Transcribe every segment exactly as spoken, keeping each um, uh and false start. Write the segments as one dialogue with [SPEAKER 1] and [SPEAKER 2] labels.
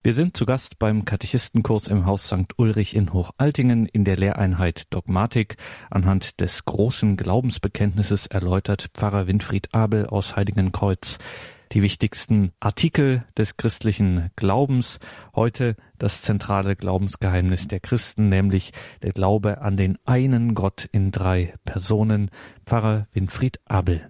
[SPEAKER 1] Wir sind zu Gast beim Katechistenkurs im Haus Sankt Ulrich in Hochaltingen in der Lehreinheit Dogmatik. Anhand des großen Glaubensbekenntnisses erläutert Pfarrer Winfried Abel aus Heiligenkreuz die wichtigsten Artikel des christlichen Glaubens. Heute das zentrale Glaubensgeheimnis der Christen, nämlich der Glaube an den einen Gott in drei Personen. Pfarrer Winfried Abel.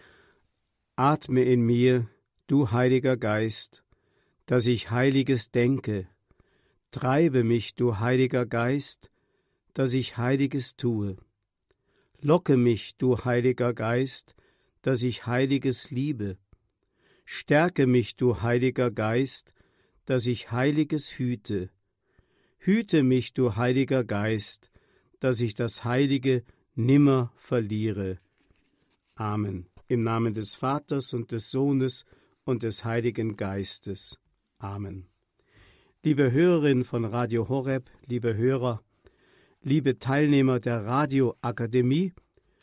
[SPEAKER 2] Atme in mir, du Heiliger Geist, dass ich Heiliges denke. Treibe mich, du Heiliger Geist, dass ich Heiliges tue. Locke mich, du Heiliger Geist, dass ich Heiliges liebe. Stärke mich, du Heiliger Geist, dass ich Heiliges hüte. Hüte mich, du Heiliger Geist, dass ich das Heilige nimmer verliere. Amen. Im Namen des Vaters und des Sohnes und des Heiligen Geistes. Amen. Liebe Hörerinnen von Radio Horeb, liebe Hörer, liebe Teilnehmer der Radioakademie,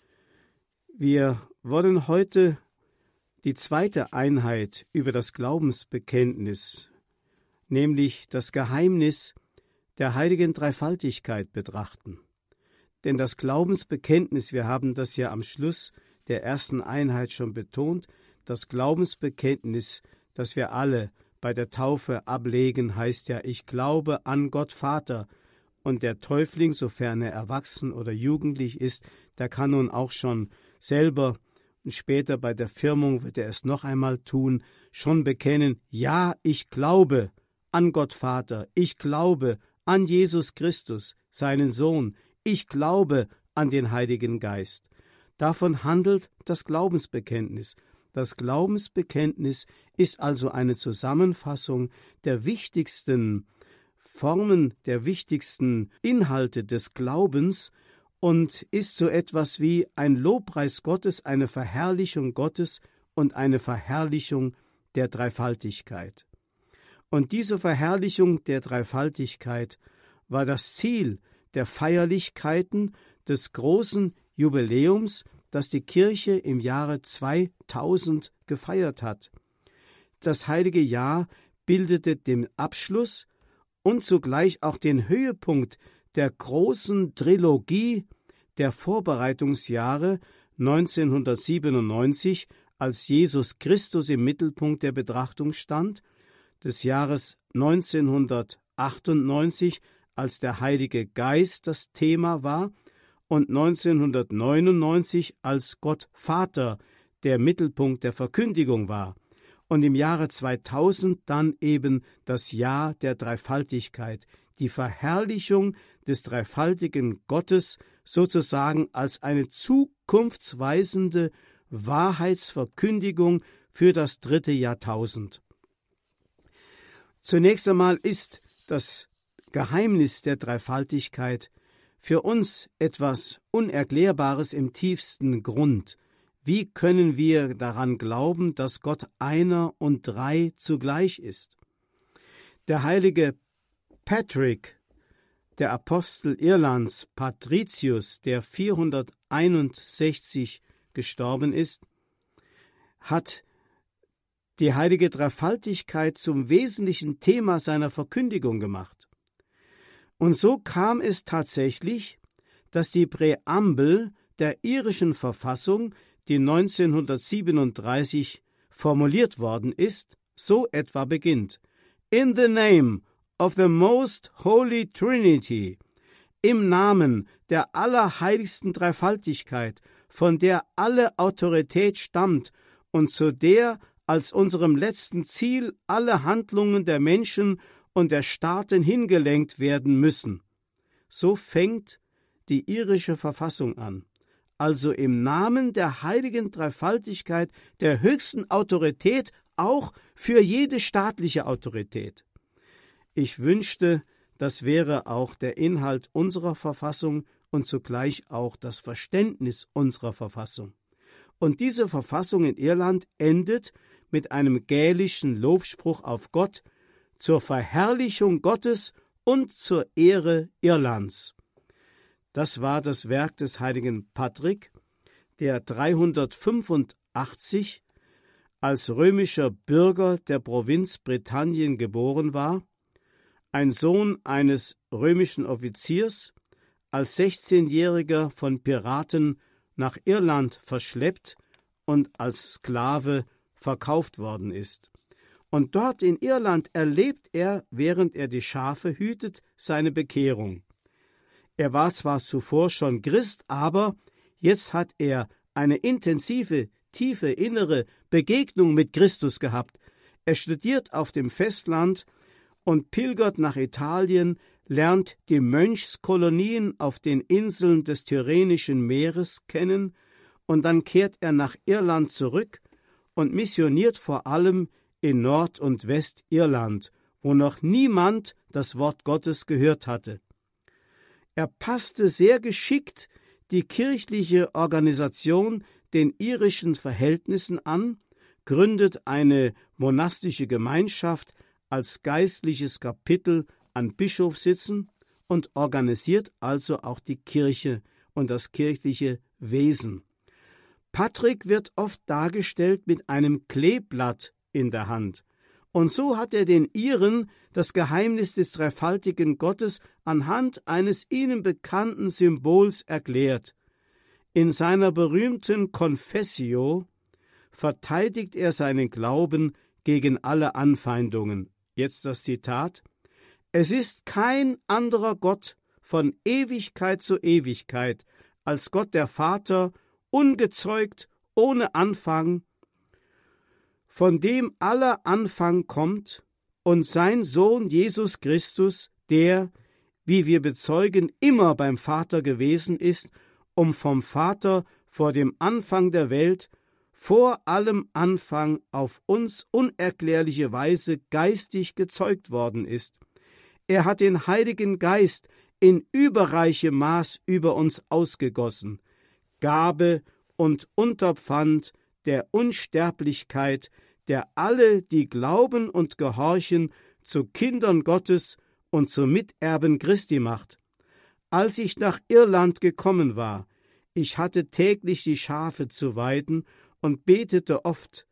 [SPEAKER 2] wir wollen heute die zweite Einheit über das Glaubensbekenntnis, nämlich das Geheimnis der heiligen Dreifaltigkeit betrachten. Denn das Glaubensbekenntnis, wir haben das ja am Schluss der ersten Einheit schon betont, das Glaubensbekenntnis, das wir alle bei der Taufe ablegen, heißt ja, ich glaube an Gott Vater. Und der Täufling, sofern er erwachsen oder jugendlich ist, der kann nun auch schon selber, und später bei der Firmung wird er es noch einmal tun, schon bekennen, ja, ich glaube an Gott Vater, ich glaube an Jesus Christus, seinen Sohn, ich glaube an den Heiligen Geist. Davon handelt das Glaubensbekenntnis. Das Glaubensbekenntnis ist also eine Zusammenfassung der wichtigsten Formen, der wichtigsten Inhalte des Glaubens und ist so etwas wie ein Lobpreis Gottes, eine Verherrlichung Gottes und eine Verherrlichung der Dreifaltigkeit. Und diese Verherrlichung der Dreifaltigkeit war das Ziel der Feierlichkeiten des großen Jubiläums, das die Kirche im Jahre zweitausend gefeiert hat. Das heilige Jahr bildete den Abschluss und zugleich auch den Höhepunkt der großen Trilogie der Vorbereitungsjahre neunzehnhundertsiebenundneunzig, als Jesus Christus im Mittelpunkt der Betrachtung stand, des Jahres neunzehnhundertachtundneunzig, als der Heilige Geist das Thema war, und neunzehnhundertneunundneunzig, als Gott Vater der Mittelpunkt der Verkündigung war. Und im Jahre zweitausend dann eben das Jahr der Dreifaltigkeit, die Verherrlichung des dreifaltigen Gottes sozusagen als eine zukunftsweisende Wahrheitsverkündigung für das dritte Jahrtausend. Zunächst einmal ist das Geheimnis der Dreifaltigkeit für uns etwas Unerklärbares im tiefsten Grund. Wie können wir daran glauben, dass Gott einer und drei zugleich ist? Der heilige Patrick, der Apostel Irlands, Patricius, der vierhunderteinundsechzig gestorben ist, hat die heilige Dreifaltigkeit zum wesentlichen Thema seiner Verkündigung gemacht. Und so kam es tatsächlich, dass die Präambel der irischen Verfassung, die neunzehnhundertsiebenunddreißig formuliert worden ist, so etwa beginnt: In the name of the most holy Trinity, im Namen der allerheiligsten Dreifaltigkeit, von der alle Autorität stammt und zu der als unserem letzten Ziel alle Handlungen der Menschen und der Staaten hingelenkt werden müssen. So fängt die irische Verfassung an. Also im Namen der heiligen Dreifaltigkeit, der höchsten Autorität, auch für jede staatliche Autorität. Ich wünschte, das wäre auch der Inhalt unserer Verfassung und zugleich auch das Verständnis unserer Verfassung. Und diese Verfassung in Irland endet mit einem gälischen Lobspruch auf Gott, zur Verherrlichung Gottes und zur Ehre Irlands. Das war das Werk des heiligen Patrick, der dreihundertfünfundachtzig als römischer Bürger der Provinz Britannien geboren war ein Sohn eines römischen Offiziers, als sechzehnjähriger von Piraten nach Irland verschleppt und als Sklave verkauft worden ist. Und dort in Irland erlebt er, während er die Schafe hütet, seine Bekehrung. Er war zwar zuvor schon Christ, aber jetzt hat er eine intensive, tiefe innere Begegnung mit Christus gehabt. Er studiert auf dem Festland und pilgert nach Italien, lernt die Mönchskolonien auf den Inseln des Tyrrhenischen Meeres kennen, und dann kehrt er nach Irland zurück und missioniert vor allem in Nord- und Westirland, wo noch niemand das Wort Gottes gehört hatte. Er passte sehr geschickt die kirchliche Organisation den irischen Verhältnissen an, gründet eine monastische Gemeinschaft als geistliches Kapitel an Bischofssitzen und organisiert also auch die Kirche und das kirchliche Wesen. Patrick wird oft dargestellt mit einem Kleeblatt in der Hand. Und so hat er den Iren das Geheimnis des dreifaltigen Gottes anhand eines ihnen bekannten Symbols erklärt. In seiner berühmten Confessio verteidigt er seinen Glauben gegen alle Anfeindungen. Jetzt das Zitat: Es ist kein anderer Gott von Ewigkeit zu Ewigkeit als Gott der Vater, ungezeugt, ohne Anfang, von dem aller Anfang kommt, und sein Sohn Jesus Christus, der, wie wir bezeugen, immer beim Vater gewesen ist, um vom Vater vor dem Anfang der Welt, vor allem Anfang auf uns unerklärliche Weise geistig gezeugt worden ist. Er hat den Heiligen Geist in überreichem Maß über uns ausgegossen, Gabe und Unterpfand der Unsterblichkeit, der alle, die glauben und gehorchen, zu Kindern Gottes und zu Miterben Christi macht. Als ich nach Irland gekommen war, ich hatte täglich die Schafe zu weiden und betete oft.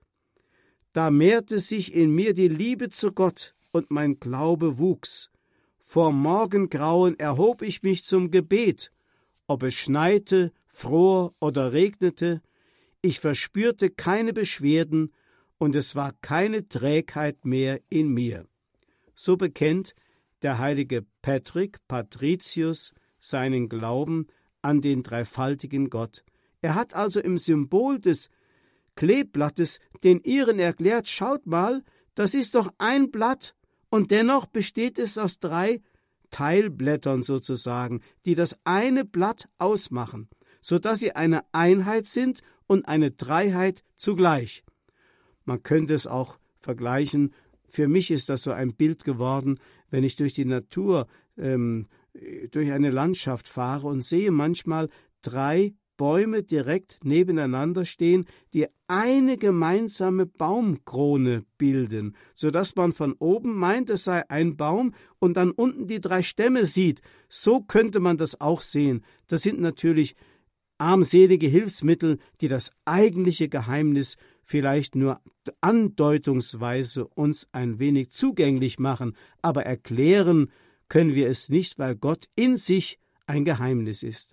[SPEAKER 2] Da mehrte sich in mir die Liebe zu Gott und mein Glaube wuchs. Vor Morgengrauen erhob ich mich zum Gebet, ob es schneite, fror oder regnete. Ich verspürte keine Beschwerden und es war keine Trägheit mehr in mir. So bekennt der heilige Patrick, Patricius, seinen Glauben an den dreifaltigen Gott. Er hat also im Symbol des Kleeblattes den Iren erklärt: Schaut mal, das ist doch ein Blatt, und dennoch besteht es aus drei Teilblättern sozusagen, die das eine Blatt ausmachen, so dass sie eine Einheit sind und eine Dreiheit zugleich. Man könnte es auch vergleichen. Für mich ist das so ein Bild geworden, wenn ich durch die Natur, ähm, durch eine Landschaft fahre und sehe manchmal drei Bäume direkt nebeneinander stehen, die eine gemeinsame Baumkrone bilden, sodass man von oben meint, es sei ein Baum und dann unten die drei Stämme sieht. So könnte man das auch sehen. Das sind natürlich armselige Hilfsmittel, die das eigentliche Geheimnis vielleicht nur andeutungsweise uns ein wenig zugänglich machen, aber erklären können wir es nicht, weil Gott in sich ein Geheimnis ist.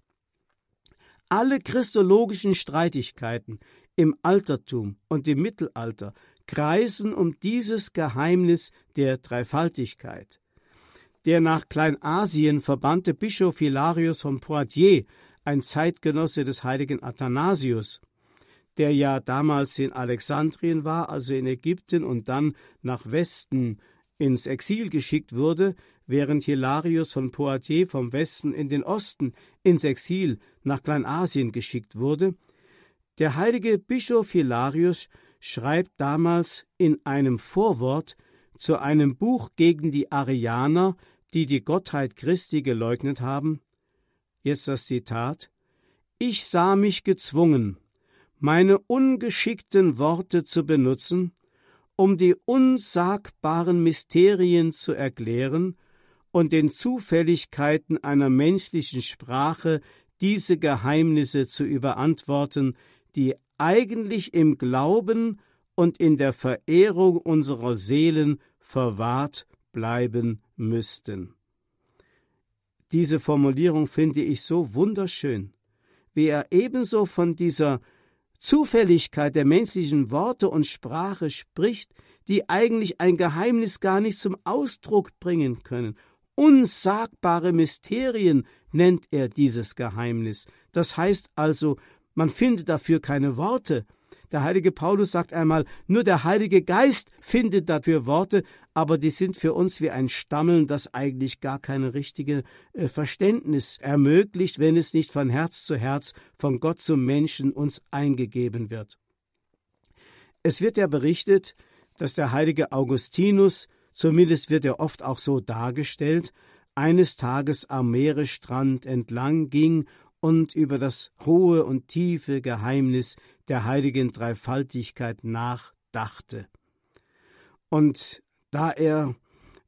[SPEAKER 2] Alle christologischen Streitigkeiten im Altertum und im Mittelalter kreisen um dieses Geheimnis der Dreifaltigkeit. Der nach Kleinasien verbannte Bischof Hilarius von Poitiers, ein Zeitgenosse des heiligen Athanasius, der ja damals in Alexandrien war, also in Ägypten, und dann nach Westen ins Exil geschickt wurde, während Hilarius von Poitiers vom Westen in den Osten ins Exil nach Kleinasien geschickt wurde. Der heilige Bischof Hilarius schreibt damals in einem Vorwort zu einem Buch gegen die Arianer, die die Gottheit Christi geleugnet haben, jetzt das Zitat: Ich sah mich gezwungen, meine ungeschickten Worte zu benutzen, um die unsagbaren Mysterien zu erklären und den Zufälligkeiten einer menschlichen Sprache diese Geheimnisse zu überantworten, die eigentlich im Glauben und in der Verehrung unserer Seelen verwahrt bleiben müssten. Diese Formulierung finde ich so wunderschön, wie er ebenso von dieser Zufälligkeit der menschlichen Worte und Sprache spricht, die eigentlich ein Geheimnis gar nicht zum Ausdruck bringen können. Unsagbare Mysterien nennt er dieses Geheimnis. Das heißt also, man findet dafür keine Worte. Der heilige Paulus sagt einmal, nur der Heilige Geist findet dafür Worte, aber die sind für uns wie ein Stammeln, das eigentlich gar keine richtige äh, Verständnis ermöglicht, wenn es nicht von Herz zu Herz, von Gott zum Menschen uns eingegeben wird. Es wird ja berichtet, dass der heilige Augustinus, zumindest wird er oft auch so dargestellt, eines Tages am Meeresstrand entlang ging und über das hohe und tiefe Geheimnis der heiligen Dreifaltigkeit nachdachte. Und da er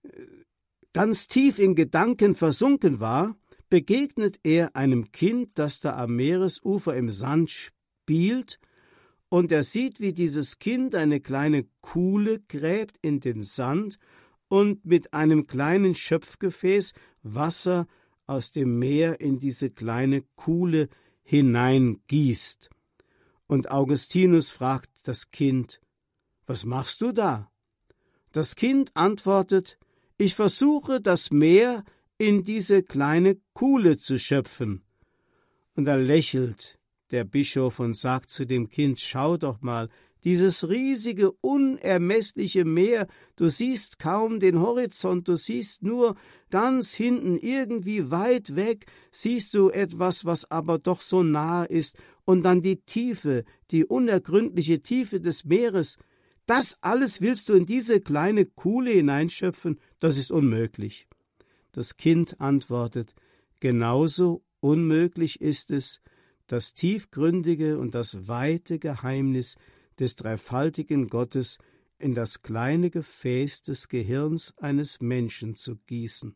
[SPEAKER 2] ganz tief in Gedanken versunken war, begegnet er einem Kind, das da am Meeresufer im Sand spielt, und er sieht, wie dieses Kind eine kleine Kuhle gräbt in den Sand und mit einem kleinen Schöpfgefäß Wasser aus dem Meer in diese kleine Kuhle hineingießt. Und Augustinus fragt das Kind, »Was machst du da?« Das Kind antwortet, »Ich versuche, das Meer in diese kleine Kuhle zu schöpfen.« Und da lächelt der Bischof und sagt zu dem Kind, »Schau doch mal, dieses riesige, unermessliche Meer, du siehst kaum den Horizont, du siehst nur ganz hinten, irgendwie weit weg, siehst du etwas, was aber doch so nah ist, und dann die Tiefe, die unergründliche Tiefe des Meeres. Das alles willst du in diese kleine Kuhle hineinschöpfen? Das ist unmöglich.« Das Kind antwortet, genauso unmöglich ist es, das tiefgründige und das weite Geheimnis des dreifaltigen Gottes in das kleine Gefäß des Gehirns eines Menschen zu gießen.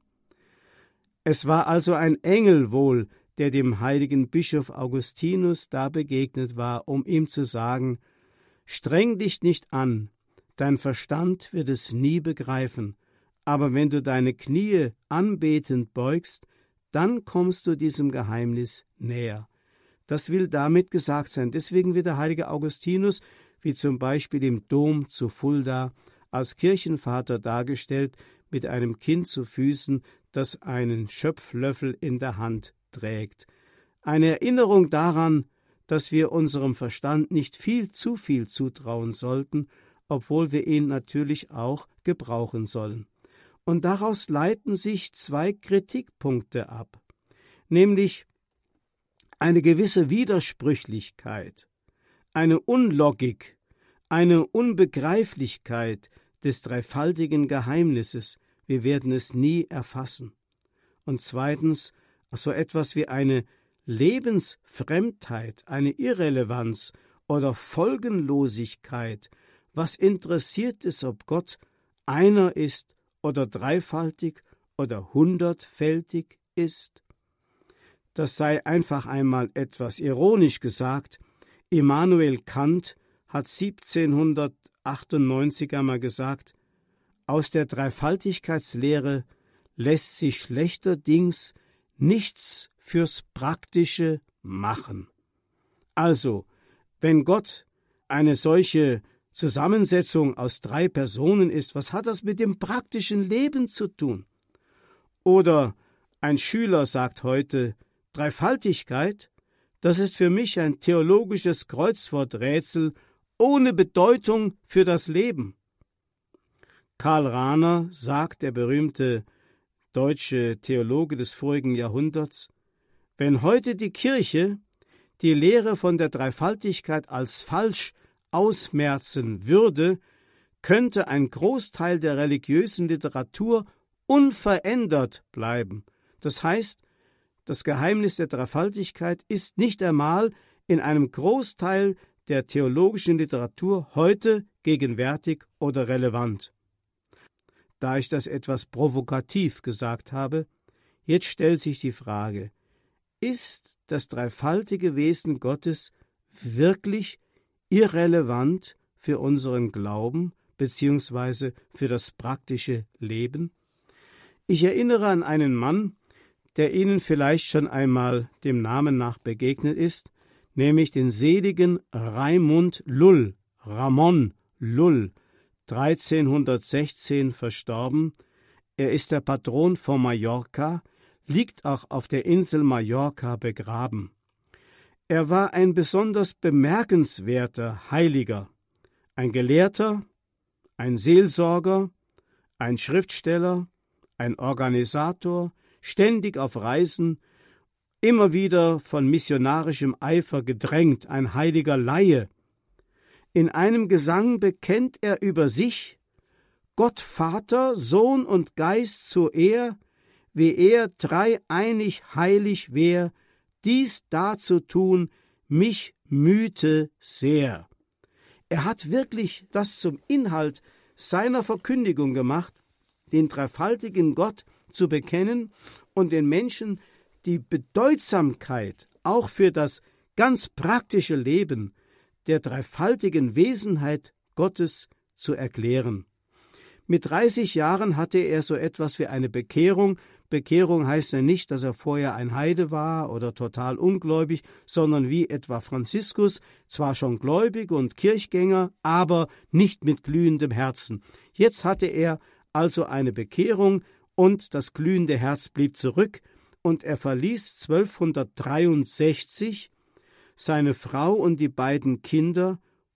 [SPEAKER 2] Es war also ein Engel wohl, der dem heiligen Bischof Augustinus da begegnet war, um ihm zu sagen, »Streng dich nicht an, dein Verstand wird es nie begreifen, aber wenn du deine Knie anbetend beugst, dann kommst du diesem Geheimnis näher.« Das will damit gesagt sein. Deswegen wird der heilige Augustinus, wie zum Beispiel im Dom zu Fulda, als Kirchenvater dargestellt, mit einem Kind zu Füßen, das einen Schöpflöffel in der Hand trägt. Eine Erinnerung daran, dass wir unserem Verstand nicht viel zu viel zutrauen sollten, obwohl wir ihn natürlich auch gebrauchen sollen. Und daraus leiten sich zwei Kritikpunkte ab, nämlich eine gewisse Widersprüchlichkeit, eine Unlogik, eine Unbegreiflichkeit des dreifaltigen Geheimnisses. Wir werden es nie erfassen. Und zweitens, so etwas wie eine Lebensfremdheit, eine Irrelevanz oder Folgenlosigkeit. Was interessiert es, ob Gott einer ist oder dreifaltig oder hundertfältig ist? Das sei einfach einmal etwas ironisch gesagt. Immanuel Kant hat siebzehnhundertachtundneunzig einmal gesagt, aus der Dreifaltigkeitslehre lässt sich schlechterdings nichts fürs Praktische machen. Also, wenn Gott eine solche Zusammensetzung aus drei Personen ist, was hat das mit dem praktischen Leben zu tun? Oder ein Schüler sagt heute, Dreifaltigkeit, das ist für mich ein theologisches Kreuzworträtsel ohne Bedeutung für das Leben. Karl Rahner sagt, der berühmte deutsche Theologe des vorigen Jahrhunderts, wenn heute die Kirche die Lehre von der Dreifaltigkeit als falsch ausmerzen würde, könnte ein Großteil der religiösen Literatur unverändert bleiben. Das heißt, das Geheimnis der Dreifaltigkeit ist nicht einmal in einem Großteil der theologischen Literatur heute gegenwärtig oder relevant. Da ich das etwas provokativ gesagt habe, jetzt stellt sich die Frage, ist das dreifaltige Wesen Gottes wirklich irrelevant für unseren Glauben bzw. für das praktische Leben? Ich erinnere an einen Mann, der Ihnen vielleicht schon einmal dem Namen nach begegnet ist, nämlich den seligen Raimund Lull, Ramon Lull, dreizehnhundertsechzehn verstorben. Er ist der Patron von Mallorca, liegt auch auf der Insel Mallorca begraben. Er war ein besonders bemerkenswerter Heiliger, ein Gelehrter, ein Seelsorger, ein Schriftsteller, ein Organisator, ständig auf Reisen, immer wieder von missionarischem Eifer gedrängt, ein heiliger Laie. In einem Gesang bekennt er über sich: Gott Vater, Sohn und Geist so ehr, wie er dreieinig heilig wär, dies dazu tun, mich mühte sehr. Er hat wirklich das zum Inhalt seiner Verkündigung gemacht, den dreifaltigen Gott zu bekennen und den Menschen die Bedeutsamkeit auch für das ganz praktische Leben der dreifaltigen Wesenheit Gottes zu erklären. Mit dreißig Jahren hatte er so etwas wie eine Bekehrung. Bekehrung heißt ja nicht, dass er vorher ein Heide war oder total ungläubig, sondern wie etwa Franziskus, zwar schon gläubig und Kirchgänger, aber nicht mit glühendem Herzen. Jetzt hatte er also eine Bekehrung und das glühende Herz blieb zurück und er verließ zwölfhundertdreiundsechzig seine Frau und die beiden Kinder,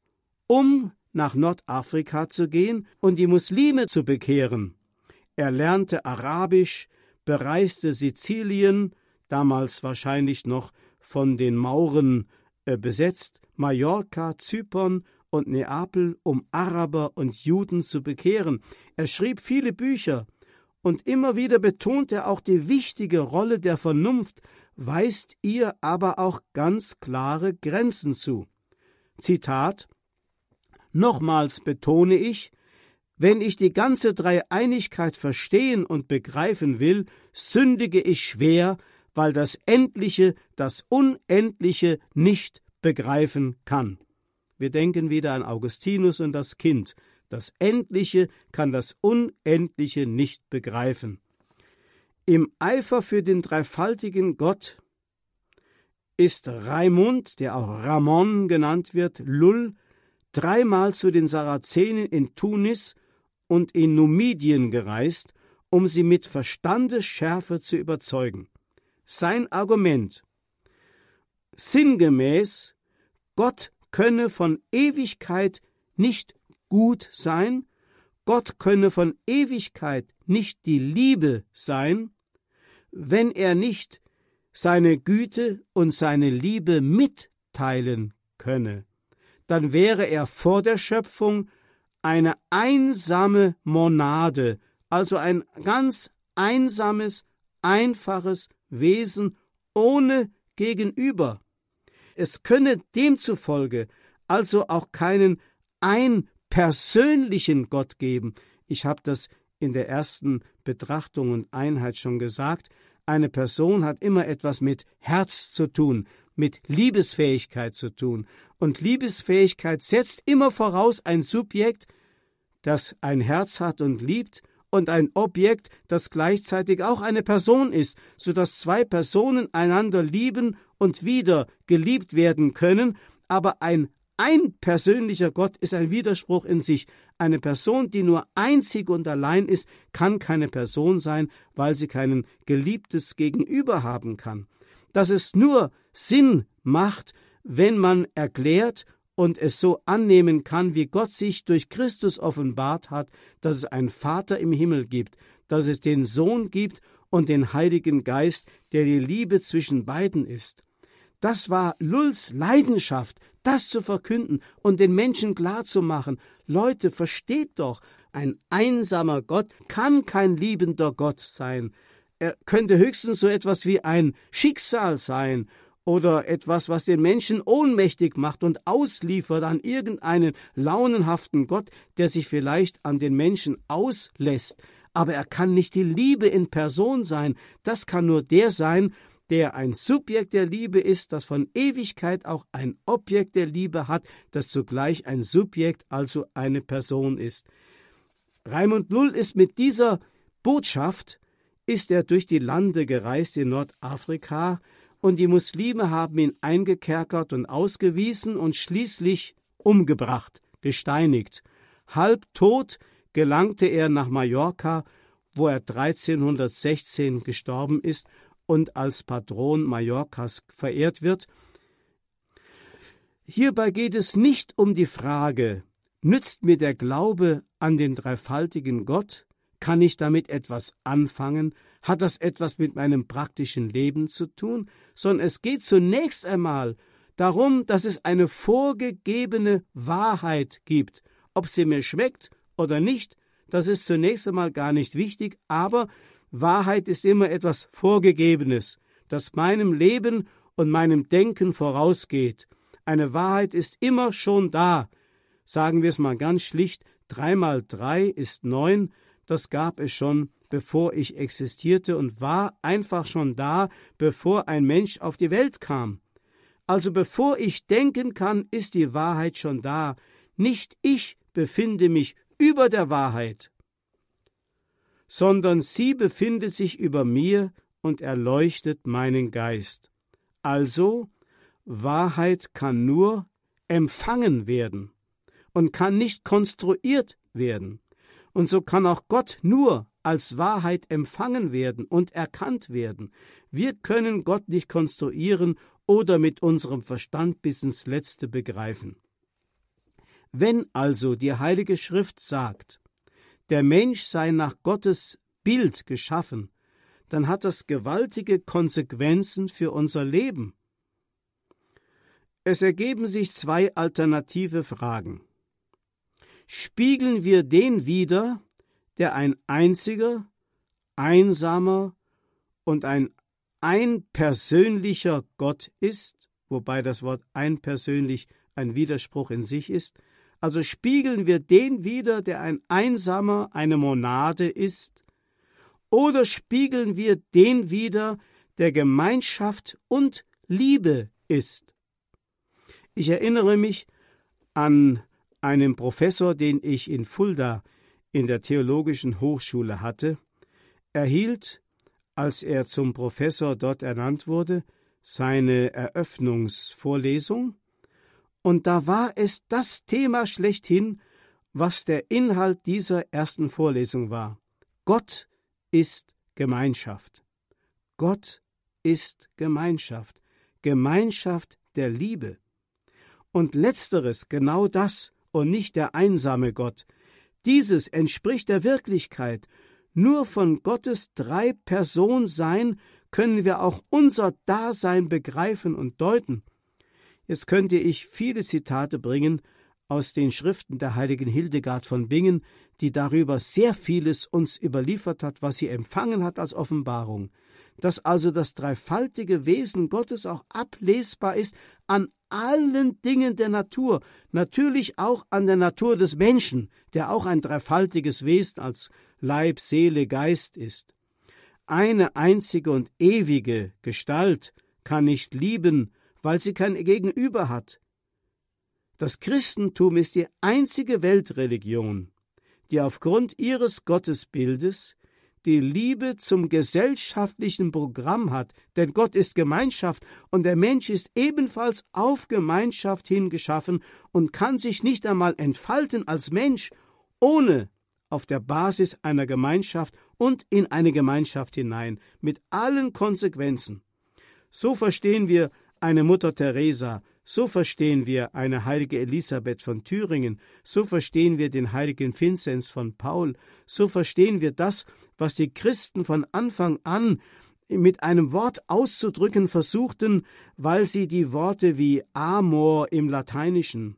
[SPEAKER 2] um nach Nordafrika zu gehen und die Muslime zu bekehren. Er lernte Arabisch, bereiste Sizilien, damals wahrscheinlich noch von den Mauren äh, besetzt, Mallorca, Zypern und Neapel, um Araber und Juden zu bekehren. Er schrieb viele Bücher und immer wieder betont er auch die wichtige Rolle der Vernunft, weist ihr aber auch ganz klare Grenzen zu. Zitat: Nochmals betone ich, wenn ich die ganze Dreieinigkeit verstehen und begreifen will, sündige ich schwer, weil das Endliche das Unendliche nicht begreifen kann. Wir denken wieder an Augustinus und das Kind. Das Endliche kann das Unendliche nicht begreifen. Im Eifer für den dreifaltigen Gott ist Raimund, der auch Ramon genannt wird, Lull, dreimal zu den Sarazenen in Tunis und in Numidien gereist, um sie mit Verstandesschärfe zu überzeugen. Sein Argument: sinngemäß, Gott könne von Ewigkeit nicht gut sein, Gott könne von Ewigkeit nicht die Liebe sein, wenn er nicht seine Güte und seine Liebe mitteilen könne. Dann wäre er vor der Schöpfung eine einsame Monade, also ein ganz einsames, einfaches Wesen ohne Gegenüber. Es könne demzufolge also auch keinen einpersönlichen Gott geben. Ich habe das in der ersten Betrachtung und Einheit schon gesagt. Eine Person hat immer etwas mit Herz zu tun, mit Liebesfähigkeit zu tun. Und Liebesfähigkeit setzt immer voraus ein Subjekt, das ein Herz hat und liebt, und ein Objekt, das gleichzeitig auch eine Person ist, sodass zwei Personen einander lieben und wieder geliebt werden können, aber ein einpersönlicher Gott ist ein Widerspruch in sich. Eine Person, die nur einzig und allein ist, kann keine Person sein, weil sie kein geliebtes Gegenüber haben kann. Dass es nur Sinn macht, wenn man erklärt und es so annehmen kann, wie Gott sich durch Christus offenbart hat, dass es einen Vater im Himmel gibt, dass es den Sohn gibt und den Heiligen Geist, der die Liebe zwischen beiden ist. Das war Lulls Leidenschaft, das zu verkünden und den Menschen klarzumachen: Leute, versteht doch, ein einsamer Gott kann kein liebender Gott sein. Er könnte höchstens so etwas wie ein Schicksal sein oder etwas, was den Menschen ohnmächtig macht und ausliefert an irgendeinen launenhaften Gott, der sich vielleicht an den Menschen auslässt. Aber er kann nicht die Liebe in Person sein. Das kann nur der sein, der ein Subjekt der Liebe ist, das von Ewigkeit auch ein Objekt der Liebe hat, das zugleich ein Subjekt, also eine Person ist. Raimund Lull ist mit dieser Botschaft ist er durch die Lande gereist in Nordafrika, und die Muslime haben ihn eingekerkert und ausgewiesen und schließlich umgebracht, gesteinigt. Halb tot gelangte er nach Mallorca, wo er dreizehnhundertsechzehn gestorben ist und als Patron Mallorcas verehrt wird. Hierbei geht es nicht um die Frage, nützt mir der Glaube an den dreifaltigen Gott? Kann ich damit etwas anfangen? Hat das etwas mit meinem praktischen Leben zu tun? Sondern es geht zunächst einmal darum, dass es eine vorgegebene Wahrheit gibt. Ob sie mir schmeckt oder nicht, das ist zunächst einmal gar nicht wichtig, aber Wahrheit ist immer etwas Vorgegebenes, das meinem Leben und meinem Denken vorausgeht. Eine Wahrheit ist immer schon da. Sagen wir es mal ganz schlicht, drei mal drei ist neun, das gab es schon, bevor ich existierte und war einfach schon da, bevor ein Mensch auf die Welt kam. Also bevor ich denken kann, ist die Wahrheit schon da. Nicht ich befinde mich über der Wahrheit, sondern sie befindet sich über mir und erleuchtet meinen Geist. Also, Wahrheit kann nur empfangen werden und kann nicht konstruiert werden. Und so kann auch Gott nur als Wahrheit empfangen werden und erkannt werden. Wir können Gott nicht konstruieren oder mit unserem Verstand bis ins Letzte begreifen. Wenn also die Heilige Schrift sagt, der Mensch sei nach Gottes Bild geschaffen, dann hat das gewaltige Konsequenzen für unser Leben. Es ergeben sich zwei alternative Fragen. Spiegeln wir den wider, der ein einziger, einsamer und ein einpersönlicher Gott ist, wobei das Wort einpersönlich ein Widerspruch in sich ist. Also spiegeln wir den wider, der ein Einsamer, eine Monade ist, oder spiegeln wir den wider, der Gemeinschaft und Liebe ist. Ich erinnere mich an einen Professor, den ich in Fulda in der Theologischen Hochschule hatte. Er hielt, als er zum Professor dort ernannt wurde, seine Eröffnungsvorlesung, und da war es das Thema schlechthin, was der Inhalt dieser ersten Vorlesung war. Gott ist Gemeinschaft. Gott ist Gemeinschaft. Gemeinschaft der Liebe. Und letzteres, genau das, und nicht der einsame Gott. Dieses entspricht der Wirklichkeit. Nur von Gottes Drei-Person-Sein können wir auch unser Dasein begreifen und deuten. Jetzt könnte ich viele Zitate bringen aus den Schriften der heiligen Hildegard von Bingen, die darüber sehr vieles uns überliefert hat, was sie empfangen hat als Offenbarung. Dass also das dreifaltige Wesen Gottes auch ablesbar ist an allen Dingen der Natur, natürlich auch an der Natur des Menschen, der auch ein dreifaltiges Wesen als Leib, Seele, Geist ist. Eine einzige und ewige Gestalt kann nicht lieben, weil sie kein Gegenüber hat. Das Christentum ist die einzige Weltreligion, die aufgrund ihres Gottesbildes die Liebe zum gesellschaftlichen Programm hat, denn Gott ist Gemeinschaft und der Mensch ist ebenfalls auf Gemeinschaft hingeschaffen und kann sich nicht einmal entfalten als Mensch, ohne auf der Basis einer Gemeinschaft und in eine Gemeinschaft hinein, mit allen Konsequenzen. So verstehen wir eine Mutter Teresa, so verstehen wir eine heilige Elisabeth von Thüringen, so verstehen wir den heiligen Vinzenz von Paul, so verstehen wir das, was die Christen von Anfang an mit einem Wort auszudrücken versuchten, weil sie die Worte wie Amor im Lateinischen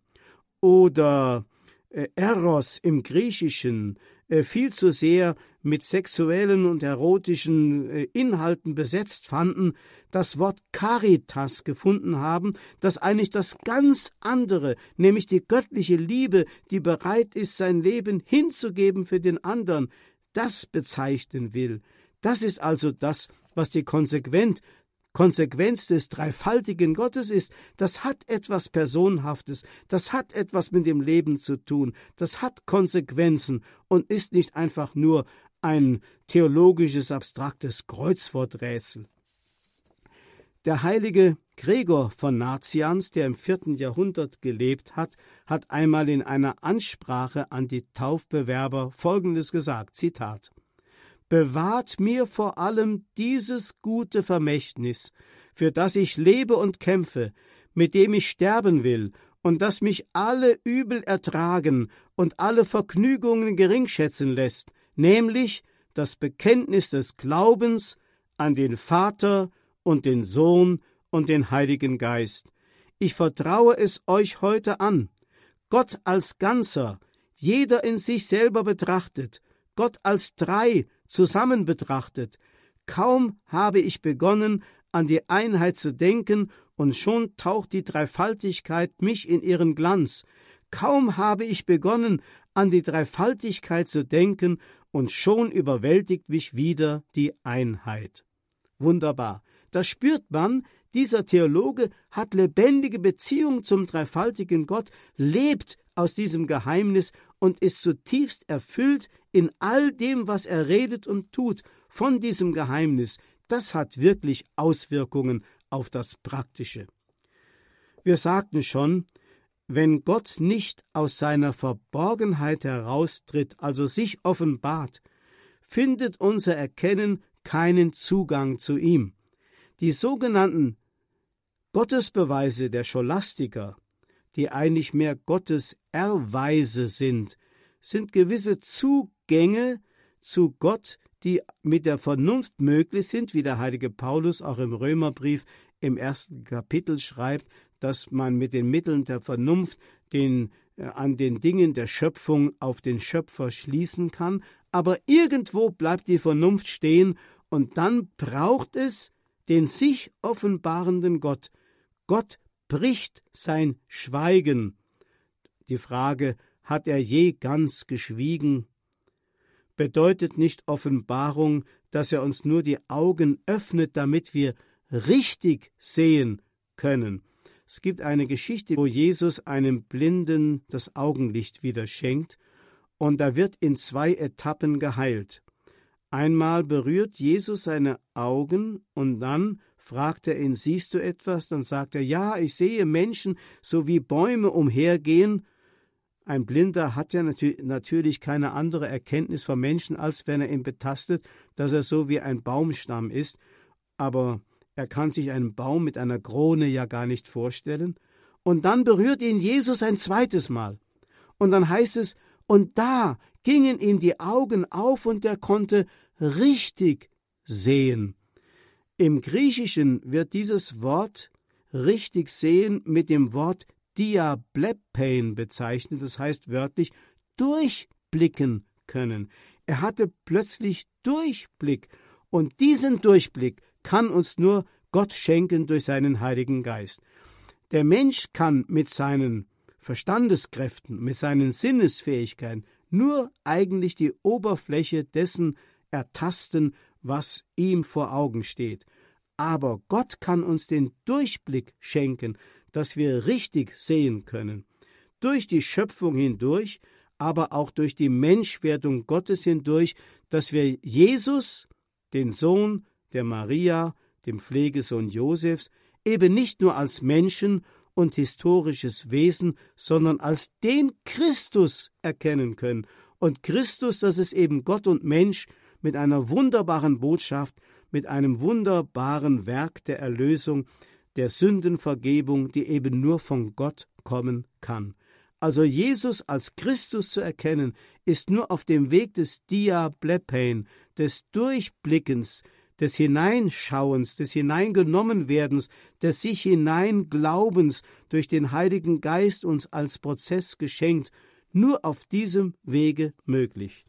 [SPEAKER 2] oder äh, Eros im Griechischen äh, viel zu sehr mit sexuellen und erotischen äh, Inhalten besetzt fanden, das Wort Caritas gefunden haben, das eigentlich das ganz andere, nämlich die göttliche Liebe, die bereit ist, sein Leben hinzugeben für den anderen, das bezeichnen will. Das ist also das, was die Konsequenz, Konsequenz des dreifaltigen Gottes ist. Das hat etwas Personhaftes, das hat etwas mit dem Leben zu tun, das hat Konsequenzen und ist nicht einfach nur ein theologisches, abstraktes Kreuzworträtsel. Der heilige Gregor von Nazianz, der im vierten Jahrhundert gelebt hat, hat einmal in einer Ansprache an die Taufbewerber Folgendes gesagt, Zitat: »Bewahrt mir vor allem dieses gute Vermächtnis, für das ich lebe und kämpfe, mit dem ich sterben will, und das mich alle Übel ertragen und alle Vergnügungen geringschätzen lässt, nämlich das Bekenntnis des Glaubens an den Vater und den Sohn und den Heiligen Geist. Ich vertraue es euch heute an. Gott als Ganzer, jeder in sich selber betrachtet, Gott als drei zusammen betrachtet. Kaum habe ich begonnen, an die Einheit zu denken, und schon taucht die Dreifaltigkeit mich in ihren Glanz. Kaum habe ich begonnen, an die Dreifaltigkeit zu denken, und schon überwältigt mich wieder die Einheit. Wunderbar. Da spürt man, dieser Theologe hat lebendige Beziehung zum dreifaltigen Gott, lebt aus diesem Geheimnis und ist zutiefst erfüllt in all dem, was er redet und tut, von diesem Geheimnis. Das hat wirklich Auswirkungen auf das Praktische. Wir sagten schon, wenn Gott nicht aus seiner Verborgenheit heraustritt, also sich offenbart, findet unser Erkennen keinen Zugang zu ihm. Die sogenannten Gottesbeweise der Scholastiker, die eigentlich mehr Gotteserweise sind, sind gewisse Zugänge zu Gott, die mit der Vernunft möglich sind, wie der heilige Paulus auch im Römerbrief im ersten Kapitel schreibt, dass man mit den Mitteln der Vernunft den, äh, an den Dingen der Schöpfung auf den Schöpfer schließen kann, aber irgendwo bleibt die Vernunft stehen und dann braucht es den sich offenbarenden Gott. Gott bricht sein Schweigen. Die Frage, hat er je ganz geschwiegen? Bedeutet nicht Offenbarung, dass er uns nur die Augen öffnet, damit wir richtig sehen können. Es gibt eine Geschichte, wo Jesus einem Blinden das Augenlicht wieder schenkt, und er wird in zwei Etappen geheilt. Einmal berührt Jesus seine Augen und dann fragt er ihn, siehst du etwas? Dann sagt er, ja, ich sehe Menschen, so wie Bäume umhergehen. Ein Blinder hat ja natür- natürlich keine andere Erkenntnis vom Menschen, als wenn er ihn betastet, dass er so wie ein Baumstamm ist. Aber er kann sich einen Baum mit einer Krone ja gar nicht vorstellen. Und dann berührt ihn Jesus ein zweites Mal. Und dann heißt es, und da gingen ihm die Augen auf und er konnte richtig sehen. Im Griechischen wird dieses Wort richtig sehen mit dem Wort diablepein bezeichnet, das heißt wörtlich durchblicken können. Er hatte plötzlich Durchblick und diesen Durchblick kann uns nur Gott schenken durch seinen Heiligen Geist. Der Mensch kann mit seinen Verstandeskräften, mit seinen Sinnesfähigkeiten nur eigentlich die Oberfläche dessen ertasten, was ihm vor Augen steht. Aber Gott kann uns den Durchblick schenken, dass wir richtig sehen können. Durch die Schöpfung hindurch, aber auch durch die Menschwerdung Gottes hindurch, dass wir Jesus, den Sohn der Maria, dem Pflegesohn Josefs, eben nicht nur als Menschen und historisches Wesen, sondern als den Christus erkennen können. Und Christus, das ist eben Gott und Mensch mit einer wunderbaren Botschaft, mit einem wunderbaren Werk der Erlösung, der Sündenvergebung, die eben nur von Gott kommen kann. Also Jesus als Christus zu erkennen, ist nur auf dem Weg des Diablepein, des Durchblickens, des Hineinschauens, des Hineingenommenwerdens, des sich hineinglaubens durch den Heiligen Geist uns als Prozess geschenkt, nur auf diesem Wege möglich.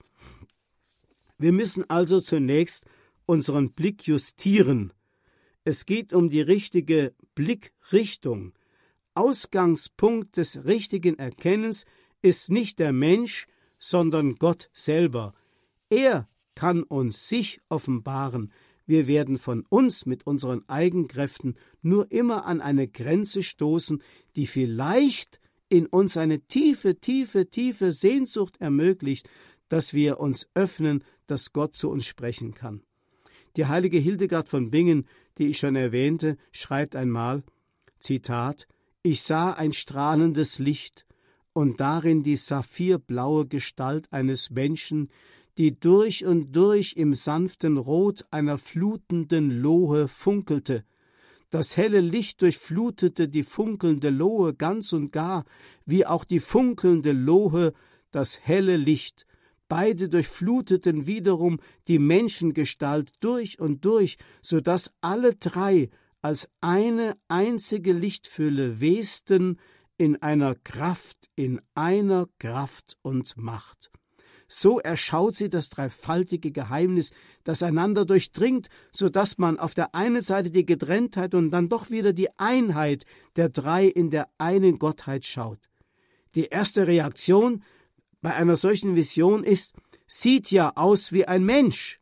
[SPEAKER 2] Wir müssen also zunächst unseren Blick justieren. Es geht um die richtige Blickrichtung. Ausgangspunkt des richtigen Erkennens ist nicht der Mensch, sondern Gott selber. Er kann uns sich offenbaren. Wir werden von uns mit unseren Eigenkräften nur immer an eine Grenze stoßen, die vielleicht in uns eine tiefe, tiefe, tiefe Sehnsucht ermöglicht, dass wir uns öffnen, dass Gott zu uns sprechen kann. Die heilige Hildegard von Bingen, die ich schon erwähnte, schreibt einmal, Zitat, »Ich sah ein strahlendes Licht und darin die saphirblaue Gestalt eines Menschen, die durch und durch im sanften Rot einer flutenden Lohe funkelte. Das helle Licht durchflutete die funkelnde Lohe ganz und gar, wie auch die funkelnde Lohe das helle Licht. Beide durchfluteten wiederum die Menschengestalt durch und durch, so daß alle drei als eine einzige Lichtfülle westen in einer Kraft, in einer Kraft und Macht. So erschaut sie das dreifaltige Geheimnis, das einander durchdringt, so dass man auf der einen Seite die Getrenntheit und dann doch wieder die Einheit der drei in der einen Gottheit schaut. Die erste Reaktion bei einer solchen Vision ist, sieht ja aus wie ein Mensch.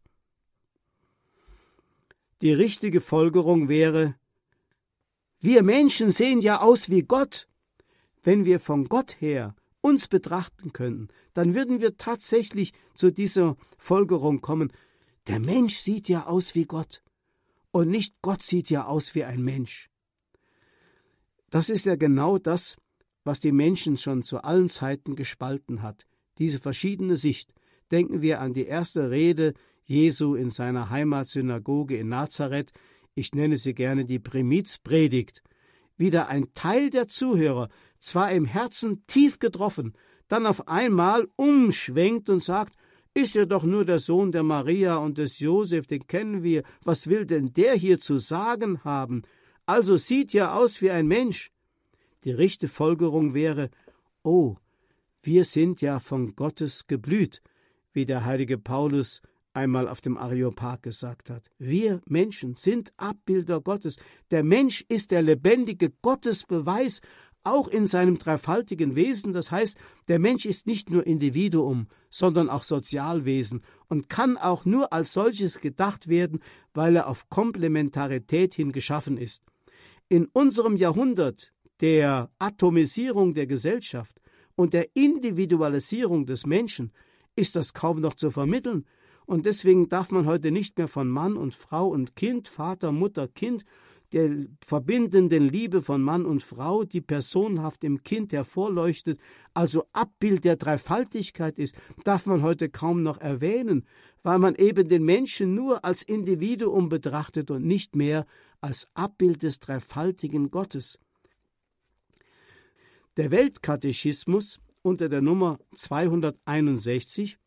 [SPEAKER 2] Die richtige Folgerung wäre, wir Menschen sehen ja aus wie Gott. Wenn wir von Gott her uns betrachten könnten, dann würden wir tatsächlich zu dieser Folgerung kommen, der Mensch sieht ja aus wie Gott und nicht Gott sieht ja aus wie ein Mensch. Das ist ja genau das, was die Menschen schon zu allen Zeiten gespalten hat, diese verschiedene Sicht. Denken wir an die erste Rede Jesu in seiner Heimatsynagoge in Nazareth, ich nenne sie gerne die Primizpredigt, wieder ein Teil der Zuhörer, zwar im Herzen tief getroffen, dann auf einmal umschwenkt und sagt, ist ja doch nur der Sohn der Maria und des Josef, den kennen wir, was will denn der hier zu sagen haben? Also sieht ja aus wie ein Mensch. Die richtige Folgerung wäre, oh, wir sind ja von Gottes geblüht, wie der heilige Paulus einmal auf dem Areopag gesagt hat. Wir Menschen sind Abbilder Gottes. Der Mensch ist der lebendige Gottesbeweis, auch in seinem dreifaltigen Wesen. Das heißt, der Mensch ist nicht nur Individuum, sondern auch Sozialwesen und kann auch nur als solches gedacht werden, weil er auf Komplementarität hin geschaffen ist. In unserem Jahrhundert der Atomisierung der Gesellschaft und der Individualisierung des Menschen ist das kaum noch zu vermitteln. Und deswegen darf man heute nicht mehr von Mann und Frau und Kind, Vater, Mutter, Kind, der verbindenden Liebe von Mann und Frau, die personenhaft im Kind hervorleuchtet, also Abbild der Dreifaltigkeit ist, darf man heute kaum noch erwähnen, weil man eben den Menschen nur als Individuum betrachtet und nicht mehr als Abbild des dreifaltigen Gottes. Der Weltkatechismus unter der Nummer zweihunderteinundsechzig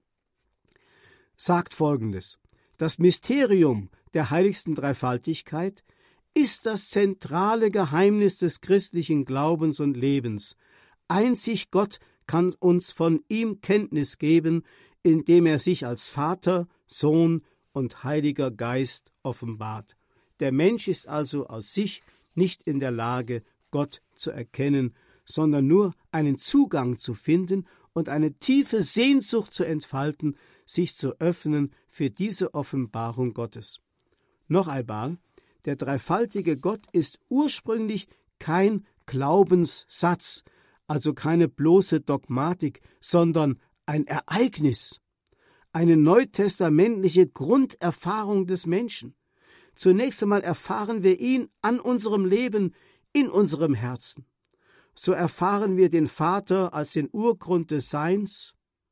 [SPEAKER 2] sagt Folgendes: Das Mysterium der heiligsten Dreifaltigkeit ist das zentrale Geheimnis des christlichen Glaubens und Lebens. Einzig Gott kann uns von ihm Kenntnis geben, indem er sich als Vater, Sohn und Heiliger Geist offenbart. Der Mensch ist also aus sich nicht in der Lage, Gott zu erkennen, sondern nur einen Zugang zu finden und eine tiefe Sehnsucht zu entfalten, sich zu öffnen für diese Offenbarung Gottes. Noch einmal, der dreifaltige Gott ist ursprünglich kein Glaubenssatz, also keine bloße Dogmatik, sondern ein Ereignis, eine neutestamentliche Grunderfahrung des Menschen. Zunächst einmal erfahren wir ihn an unserem Leben, in unserem Herzen. So erfahren wir den Vater als den Urgrund des Seins.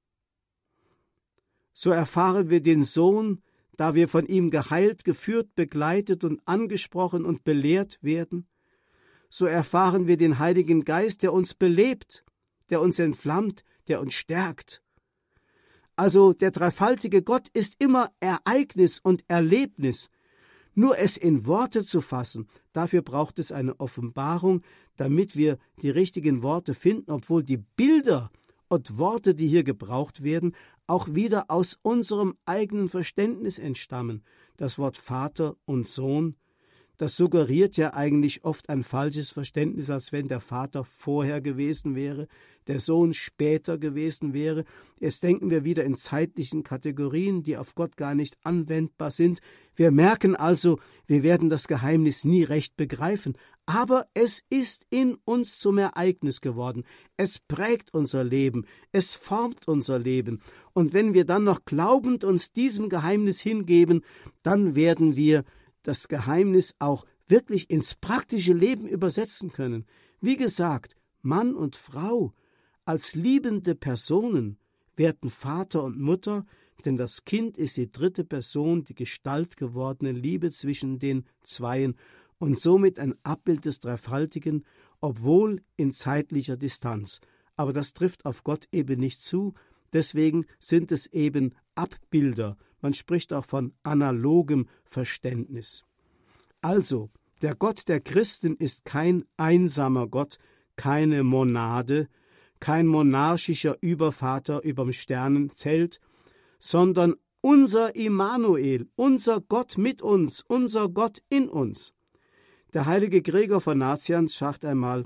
[SPEAKER 2] So erfahren wir den Sohn, da wir von ihm geheilt, geführt, begleitet und angesprochen und belehrt werden. So erfahren wir den Heiligen Geist, der uns belebt, der uns entflammt, der uns stärkt. Also der dreifaltige Gott ist immer Ereignis und Erlebnis. Nur es in Worte zu fassen, dafür braucht es eine Offenbarung, damit wir die richtigen Worte finden, obwohl die Bilder und Worte, die hier gebraucht werden, auch wieder aus unserem eigenen Verständnis entstammen. Das Wort Vater und Sohn, das suggeriert ja eigentlich oft ein falsches Verständnis, als wenn der Vater vorher gewesen wäre, der Sohn später gewesen wäre. Jetzt denken wir wieder in zeitlichen Kategorien, die auf Gott gar nicht anwendbar sind. Wir merken also, wir werden das Geheimnis nie recht begreifen, aber es ist in uns zum Ereignis geworden. Es prägt unser Leben, es formt unser Leben. Und wenn wir dann noch glaubend uns diesem Geheimnis hingeben, dann werden wir das Geheimnis auch wirklich ins praktische Leben übersetzen können. Wie gesagt, Mann und Frau als liebende Personen werden Vater und Mutter, denn das Kind ist die dritte Person, die gestaltgewordene Liebe zwischen den Zweien und somit ein Abbild des Dreifaltigen, obwohl in zeitlicher Distanz. Aber das trifft auf Gott eben nicht zu, deswegen sind es eben Abbilder. Man spricht auch von analogem Verständnis. Also, der Gott der Christen ist kein einsamer Gott, keine Monade, kein monarchischer Übervater überm Sternenzelt, sondern unser Immanuel, unser Gott mit uns, unser Gott in uns. Der heilige Gregor von Nazianz sagt einmal: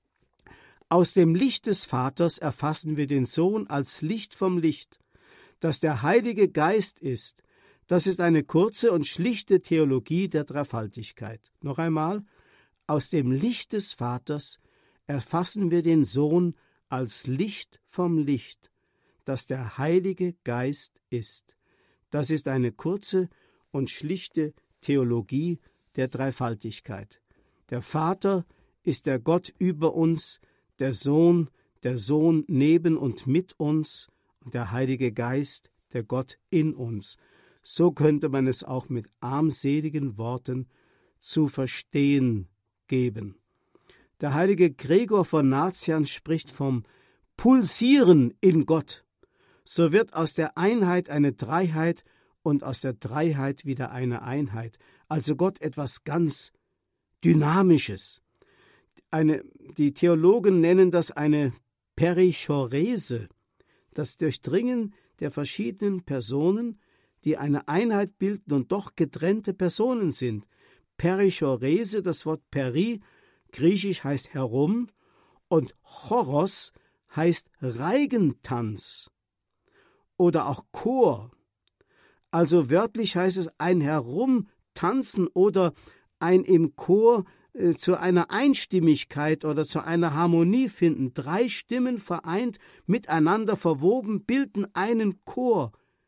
[SPEAKER 2] Aus dem Licht des Vaters erfassen wir den Sohn als Licht vom Licht. Dass der Heilige Geist ist, das ist eine kurze und schlichte Theologie der Dreifaltigkeit. Noch einmal: Aus dem Licht des Vaters erfassen wir den Sohn als Licht vom Licht, das der Heilige Geist ist. Das ist eine kurze und schlichte Theologie der Dreifaltigkeit. Der Vater ist der Gott über uns, der Sohn, der Sohn neben und mit uns und der Heilige Geist, der Gott in uns. So könnte man es auch mit armseligen Worten zu verstehen geben. Der heilige Gregor von Nazianz spricht vom Pulsieren in Gott. So wird aus der Einheit eine Dreiheit und aus der Dreiheit wieder eine Einheit. Also Gott etwas ganz Dynamisches. Eine, die Theologen nennen das eine Perichorese, das Durchdringen der verschiedenen Personen, die eine Einheit bilden und doch getrennte Personen sind. Perichorese, das Wort peri, griechisch heißt herum, und Choros heißt Reigentanz oder auch Chor. Also wörtlich heißt es ein Herumtanzen oder ein im Chor äh, zu einer Einstimmigkeit oder zu einer Harmonie finden. Drei Stimmen vereint, miteinander verwoben, bilden einen Chor.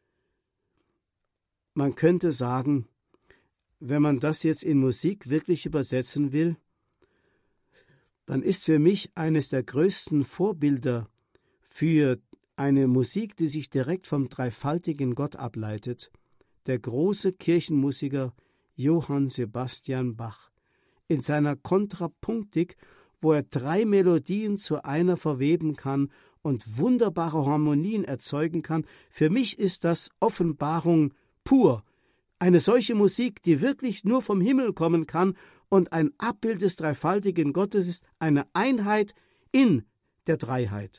[SPEAKER 2] Man könnte sagen, wenn man das jetzt in Musik wirklich übersetzen will, dann ist für mich eines der größten Vorbilder für eine Musik, die sich direkt vom dreifaltigen Gott ableitet, der große Kirchenmusiker Johann Sebastian Bach. In seiner Kontrapunktik, wo er drei Melodien zu einer verweben kann und wunderbare Harmonien erzeugen kann, für mich ist das Offenbarung pur. Eine solche Musik, die wirklich nur vom Himmel kommen kann und ein Abbild des dreifaltigen Gottes ist, eine Einheit in der Dreiheit.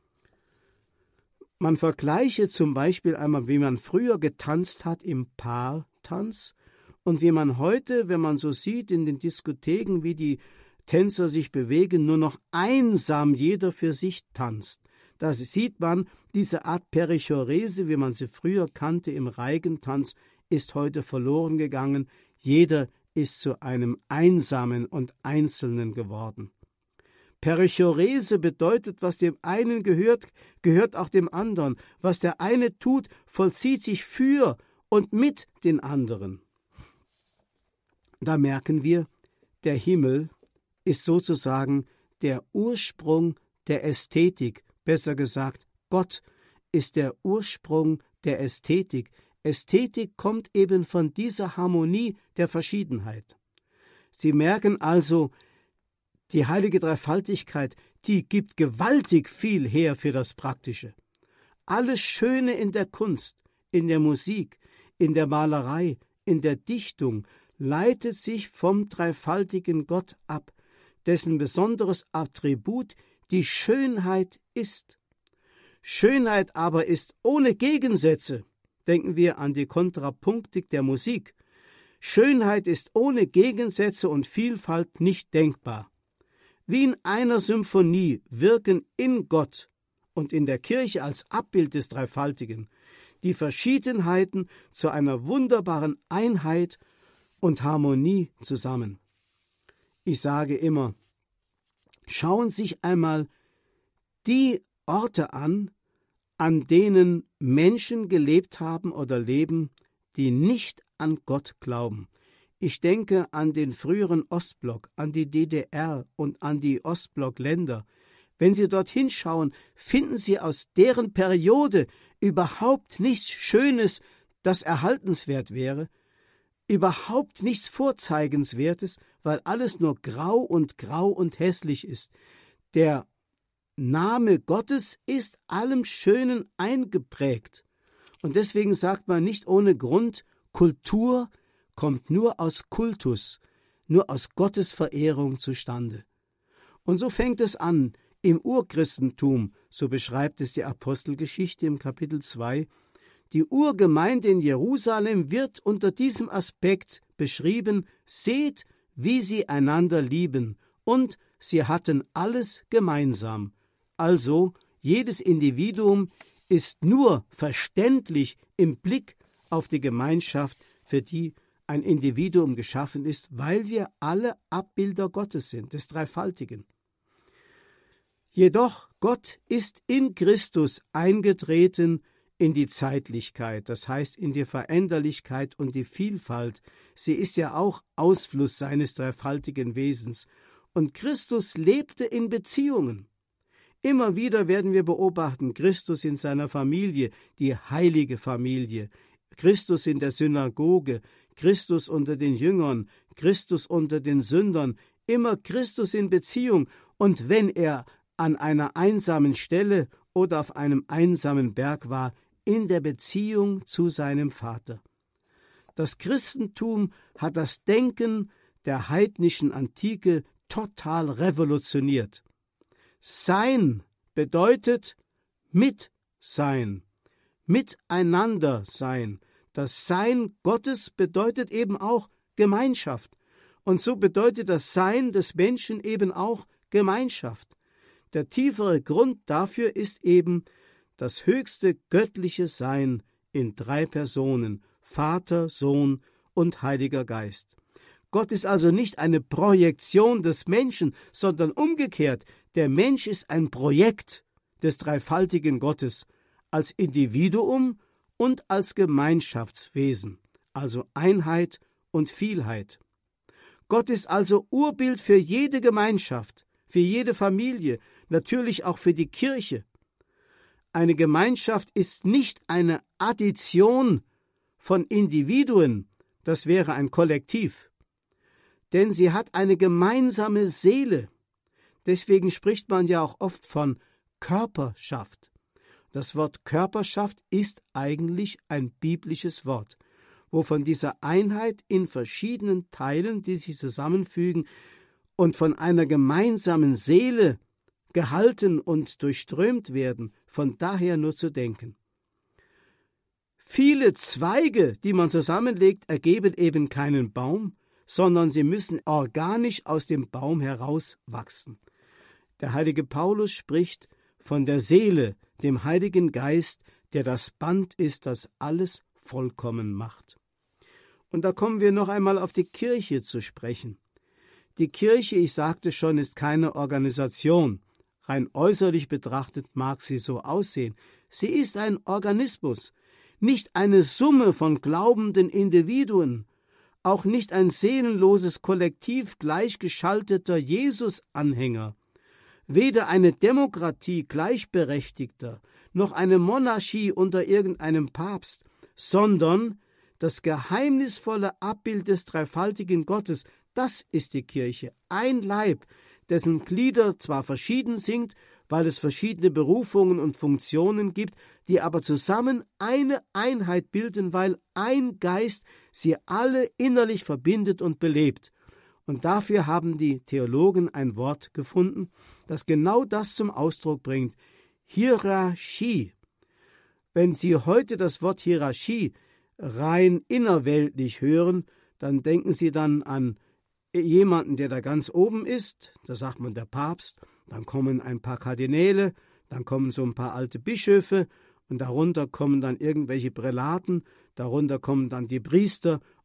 [SPEAKER 2] Man vergleiche zum Beispiel einmal, wie man früher getanzt hat im Paartanz und wie man heute, wenn man so sieht in den Diskotheken, wie die Tänzer sich bewegen, nur noch einsam jeder für sich tanzt. Da sieht man, diese Art Perichorese, wie man sie früher kannte im Reigentanz, ist heute verloren gegangen. Jeder ist zu einem Einsamen und Einzelnen geworden. Perichorese bedeutet, was dem einen gehört, gehört auch dem anderen. Was der eine tut, vollzieht sich für und mit den anderen. Da merken wir, der Himmel ist sozusagen der Ursprung der Ästhetik. Besser gesagt, Gott ist der Ursprung der Ästhetik. Ästhetik kommt eben von dieser Harmonie der Verschiedenheit. Sie merken also, die heilige Dreifaltigkeit, die gibt gewaltig viel her für das Praktische. Alles Schöne in der Kunst, in der Musik, in der Malerei, in der Dichtung leitet sich vom dreifaltigen Gott ab, dessen besonderes Attribut die Schönheit ist. Schönheit aber ist ohne Gegensätze. Denken wir an die Kontrapunktik der Musik. Schönheit ist ohne Gegensätze und Vielfalt nicht denkbar. Wie in einer Symphonie wirken in Gott und in der Kirche als Abbild des Dreifaltigen die Verschiedenheiten zu einer wunderbaren Einheit und Harmonie zusammen. Ich sage immer, schauen Sie sich einmal die Orte an, an denen Menschen gelebt haben oder leben, die nicht an Gott glauben. Ich denke an den früheren Ostblock, an die D D R und an die Ostblockländer. Wenn Sie dorthin schauen, finden Sie aus deren Periode überhaupt nichts Schönes, das erhaltenswert wäre, überhaupt nichts Vorzeigenswertes, weil alles nur grau und grau und hässlich ist. Der Name Gottes ist allem Schönen eingeprägt. Und deswegen sagt man nicht ohne Grund, Kultur kommt nur aus Kultus, nur aus Gottesverehrung zustande. Und so fängt es an im Urchristentum, so beschreibt es die Apostelgeschichte im Kapitel zwei. Die Urgemeinde in Jerusalem wird unter diesem Aspekt beschrieben: Seht, wie sie einander lieben, und sie hatten alles gemeinsam. Also, jedes Individuum ist nur verständlich im Blick auf die Gemeinschaft, für die ein Individuum geschaffen ist, weil wir alle Abbilder Gottes sind, des Dreifaltigen. Jedoch, Gott ist in Christus eingetreten in die Zeitlichkeit, das heißt in die Veränderlichkeit und die Vielfalt. Sie ist ja auch Ausfluss seines dreifaltigen Wesens. Und Christus lebte in Beziehungen. Immer wieder werden wir beobachten, Christus in seiner Familie, die heilige Familie, Christus in der Synagoge, Christus unter den Jüngern, Christus unter den Sündern, immer Christus in Beziehung. Und wenn er an einer einsamen Stelle oder auf einem einsamen Berg war, in der Beziehung zu seinem Vater. Das Christentum hat das Denken der heidnischen Antike total revolutioniert. Sein bedeutet Mitsein, miteinander sein. Das Sein Gottes bedeutet eben auch Gemeinschaft. Und so bedeutet das Sein des Menschen eben auch Gemeinschaft. Der tiefere Grund dafür ist eben das höchste göttliche Sein in drei Personen, Vater, Sohn und Heiliger Geist. Gott ist also nicht eine Projektion des Menschen, sondern umgekehrt, der Mensch ist ein Projekt des dreifaltigen Gottes, als Individuum und als Gemeinschaftswesen, also Einheit und Vielheit. Gott ist also Urbild für jede Gemeinschaft, für jede Familie, natürlich auch für die Kirche. Eine Gemeinschaft ist nicht eine Addition von Individuen, das wäre ein Kollektiv, denn sie hat eine gemeinsame Seele. Deswegen spricht man ja auch oft von Körperschaft. Das Wort Körperschaft ist eigentlich ein biblisches Wort, wo von dieser Einheit in verschiedenen Teilen, die sich zusammenfügen und von einer gemeinsamen Seele gehalten und durchströmt werden, von daher nur zu denken. Viele Zweige, die man zusammenlegt, ergeben eben keinen Baum, sondern sie müssen organisch aus dem Baum herauswachsen. Der heilige Paulus spricht von der Seele, dem Heiligen Geist, der das Band ist, das alles vollkommen macht. Und da kommen wir noch einmal auf die Kirche zu sprechen. Die Kirche, ich sagte schon, ist keine Organisation. Rein äußerlich betrachtet mag sie so aussehen. Sie ist ein Organismus, nicht eine Summe von glaubenden Individuen, auch nicht ein seelenloses Kollektiv gleichgeschalteter Jesus-Anhänger, weder eine Demokratie Gleichberechtigter, noch eine Monarchie unter irgendeinem Papst, sondern das geheimnisvolle Abbild des dreifaltigen Gottes, das ist die Kirche, ein Leib, dessen Glieder zwar verschieden sind, weil es verschiedene Berufungen und Funktionen gibt, die aber zusammen eine Einheit bilden, weil ein Geist sie alle innerlich verbindet und belebt. Und dafür haben die Theologen ein Wort gefunden, das genau das zum Ausdruck bringt: Hierarchie. Wenn Sie heute das Wort Hierarchie rein innerweltlich hören, dann denken Sie dann an jemanden, der da ganz oben ist, da sagt man der Papst, dann kommen ein paar Kardinäle, dann kommen so ein paar alte Bischöfe und darunter kommen dann irgendwelche Prälaten, darunter kommen dann die Priester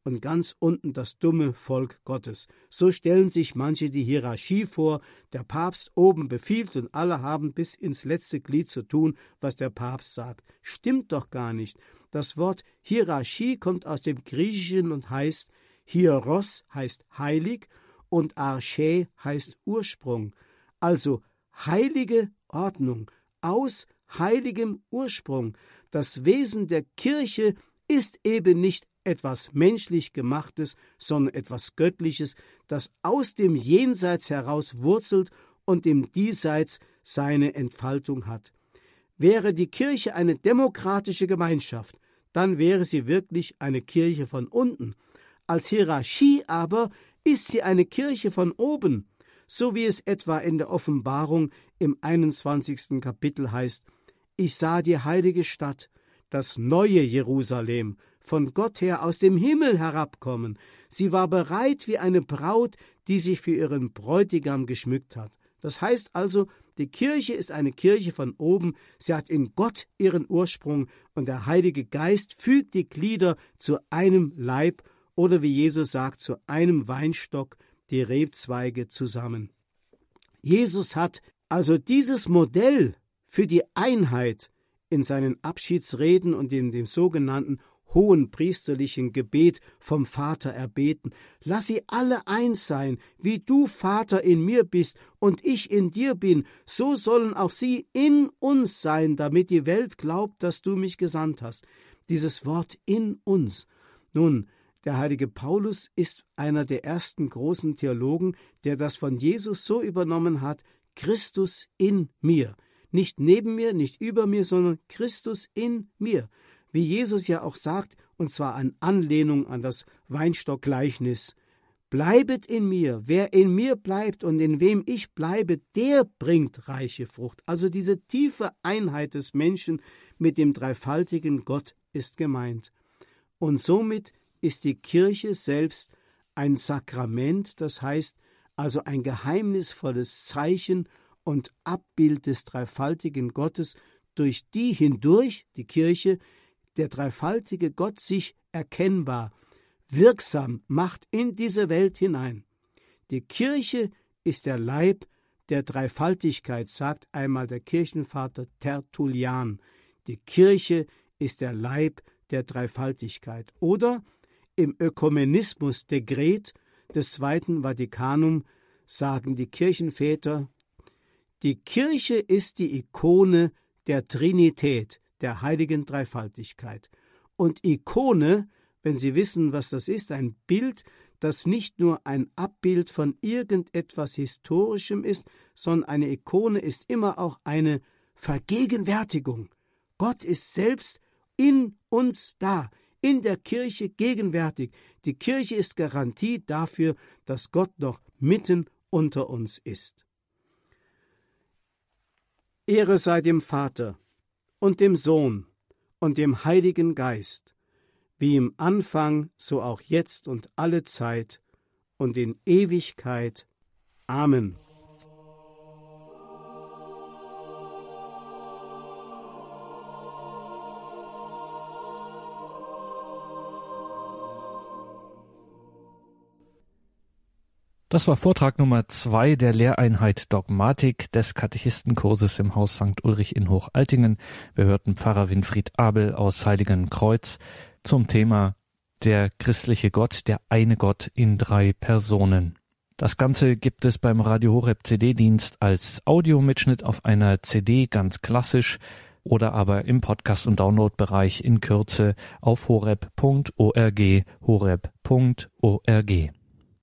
[SPEAKER 2] und ganz unten das dumme Volk Gottes. So stellen sich manche die Hierarchie vor, der Papst oben befiehlt und alle haben bis ins letzte Glied zu tun, was der Papst sagt. Stimmt doch gar nicht. Das Wort Hierarchie kommt aus dem Griechischen und heißt, Hieros heißt heilig und Archä heißt Ursprung. Also heilige Ordnung aus heiligem Ursprung. Das Wesen der Kirche ist eben nicht etwas menschlich Gemachtes, sondern etwas Göttliches, das aus dem Jenseits heraus wurzelt und im Diesseits seine Entfaltung hat. Wäre die Kirche eine demokratische Gemeinschaft, dann wäre sie wirklich eine Kirche von unten. Als Hierarchie aber ist sie eine Kirche von oben, so wie es etwa in der Offenbarung im einundzwanzigsten Kapitel heißt: Ich sah die heilige Stadt, das neue Jerusalem, von Gott her aus dem Himmel herabkommen. Sie war bereit wie eine Braut, die sich für ihren Bräutigam geschmückt hat. Das heißt also, die Kirche ist eine Kirche von oben, sie hat in Gott ihren Ursprung und der Heilige Geist fügt die Glieder zu einem Leib oder wie Jesus sagt, zu einem Weinstock, die Rebzweige zusammen. Jesus hat also dieses Modell für die Einheit in seinen Abschiedsreden und in dem sogenannten hohen priesterlichen Gebet vom Vater erbeten. Lass sie alle eins sein, wie du, Vater, in mir bist und ich in dir bin, so sollen auch sie in uns sein, damit die Welt glaubt, dass du mich gesandt hast. Dieses Wort in uns. Nun, der heilige Paulus ist einer der ersten großen Theologen, der das von Jesus so übernommen hat: Christus in mir. Nicht neben mir, nicht über mir, sondern Christus in mir. Wie Jesus ja auch sagt, und zwar an Anlehnung an das Weinstockgleichnis: Bleibet in mir, wer in mir bleibt und in wem ich bleibe, der bringt reiche Frucht. Also diese tiefe Einheit des Menschen mit dem dreifaltigen Gott ist gemeint. Und somit ist die Kirche selbst ein Sakrament, das heißt also ein geheimnisvolles Zeichen und Abbild des dreifaltigen Gottes, durch die hindurch die Kirche der dreifaltige Gott sich erkennbar, wirksam macht in diese Welt hinein. Die Kirche ist der Leib der Dreifaltigkeit, sagt einmal der Kirchenvater Tertullian. Die Kirche ist der Leib der Dreifaltigkeit. Oder im Ökumenismus-Dekret des Zweiten Vatikanum sagen die Kirchenväter: Die Kirche ist die Ikone der Trinität, der heiligen Dreifaltigkeit. Und Ikone, wenn Sie wissen, was das ist, ein Bild, das nicht nur ein Abbild von irgendetwas Historischem ist, sondern eine Ikone ist immer auch eine Vergegenwärtigung. Gott ist selbst in uns da, in der Kirche gegenwärtig. Die Kirche ist Garantie dafür, dass Gott noch mitten unter uns ist. Ehre sei dem Vater und dem Sohn und dem Heiligen Geist, wie im Anfang, so auch jetzt und alle Zeit und in Ewigkeit. Amen.
[SPEAKER 1] Das war Vortrag Nummer zwei der Lehreinheit Dogmatik des Katechistenkurses im Haus Sankt Ulrich in Hochaltingen. Wir hörten Pfarrer Winfried Abel aus Heiligenkreuz zum Thema der christliche Gott, der eine Gott in drei Personen. Das Ganze gibt es beim Radio Horeb C D-Dienst als Audiomitschnitt auf einer C D ganz klassisch oder aber im Podcast- und Downloadbereich in Kürze auf horeb punkt org, horeb punkt org.